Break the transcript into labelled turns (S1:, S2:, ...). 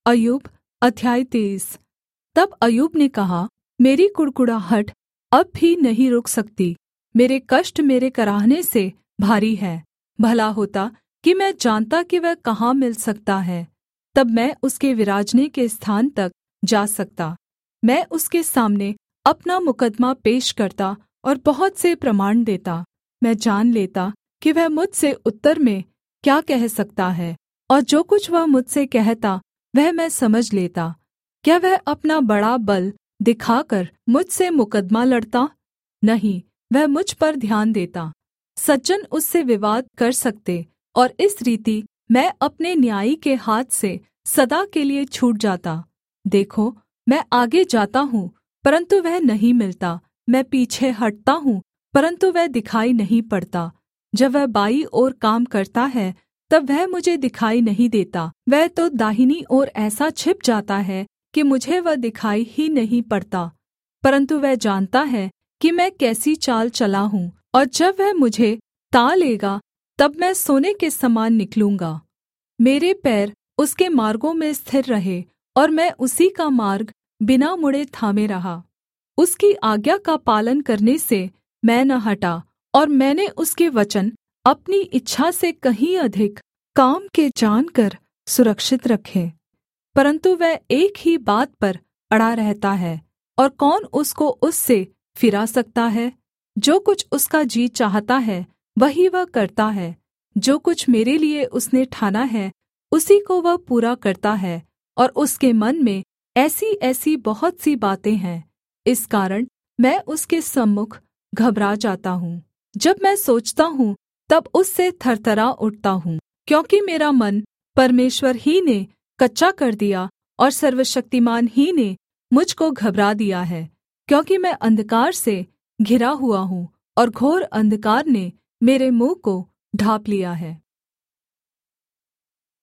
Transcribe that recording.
S1: अय्यूब अध्याय 23। तब अय्यूब ने कहा, मेरी कुढ़कुढ़ाहट अब भी नहीं रुक सकती, मेरे कष्ट मेरे कराहने से भारी है। भला होता कि मैं जानता कि वह कहाँ मिल सकता है, तब मैं उसके विराजने के स्थान तक जा सकता। मैं उसके सामने अपना मुकद्दमा पेश करता और बहुत से प्रमाण देता। मैं जान लेता कि वह मुझसे उत्तर में क्या कह सकता है, और जो कुछ वह मुझसे कहता वह मैं समझ लेता। क्या वह अपना बड़ा बल दिखाकर मुझसे मुकद्दमा लड़ता? नहीं, वह मुझ पर ध्यान देता। सज्जन उससे विवाद कर सकते, और इस रीति मैं अपने न्यायी के हाथ से सदा के लिए छूट जाता। देखो, मैं आगे जाता हूँ, परन्तु वह नहीं मिलता। मैं पीछे हटता हूँ, परन्तु वह दिखाई नहीं पड़ता। जब वह बाईं ओर काम करता है, तब वह मुझे दिखाई नहीं देता। वह तो दाहिनी ओर ऐसा छिप जाता है कि मुझे वह दिखाई ही नहीं पड़ता। परन्तु वह जानता है कि मैं कैसी चाल चला हूँ, और जब वह मुझे ता लेगा, तब मैं सोने के समान निकलूँगा। मेरे पैर उसके मार्गों में स्थिर रहे, और मैं उसी का मार्ग बिना मुड़े थामे रहा। उसकी आज्ञा का पालन करने से मैं न हटा, और मैंने उसके वचन अपनी इच्छा से कहीं अधिक काम के जानकर सुरक्षित रखे। परन्तु वह एक ही बात पर अड़ा रहता है, और कौन उसको उससे फिरा सकता है? जो कुछ उसका जी चाहता है वही वह करता है। जो कुछ मेरे लिए उसने ठाना है उसी को वह पूरा करता है, और उसके मन में ऐसी-ऐसी बहुत सी बातें हैं। इस कारण मैं उसके सम्मुख घबरा जाता हूँ। जब मैं सोचता हूँ तब उससे थरथरा उठता हूँ, क्योंकि मेरा मन परमेश्वर ही ने कच्चा कर दिया, और सर्वशक्तिमान ही ने मुझ को घबरा दिया है। क्योंकि मैं अंधकार से घिरा हुआ हूँ, और घोर अंधकार ने मेरे मुँह को ढाँप लिया है।